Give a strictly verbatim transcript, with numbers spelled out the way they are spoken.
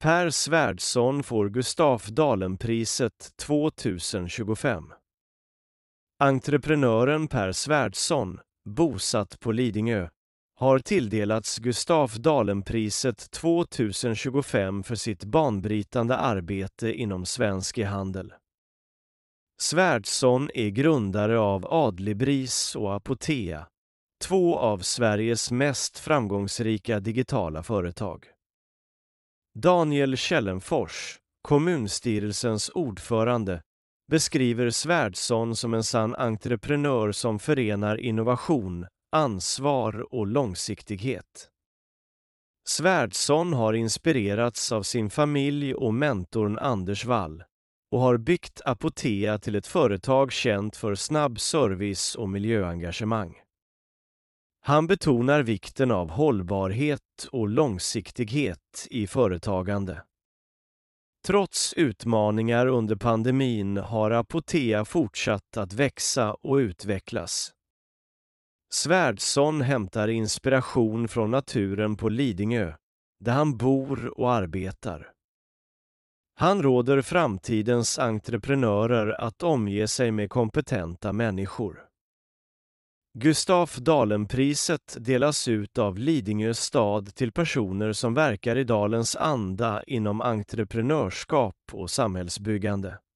Per Svärdson får Gustaf Dahlen-priset tjugohundratjugofem. Entreprenören Per Svärdson, bosatt på Lidingö, har tilldelats Gustaf Dahlen-priset tjugohundratjugofem för sitt banbrytande arbete inom svensk e-handel. Svärdson är grundare av Adlibris och Apotea, två av Sveriges mest framgångsrika digitala företag. Daniel Källenfors, kommunstyrelsens ordförande, beskriver Svärdson som en sann entreprenör som förenar innovation, ansvar och långsiktighet. Svärdson har inspirerats av sin familj och mentorn Anders Wall och har byggt Apotea till ett företag känt för snabb service och miljöengagemang. Han betonar vikten av hållbarhet och långsiktighet i företagande. Trots utmaningar under pandemin har Apotea fortsatt att växa och utvecklas. Svärdson hämtar inspiration från naturen på Lidingö, där han bor och arbetar. Han råder framtidens entreprenörer att omge sig med kompetenta människor. Gustaf Dahlen-priset delas ut av Lidingö stad till personer som verkar i dalens anda inom entreprenörskap och samhällsbyggande.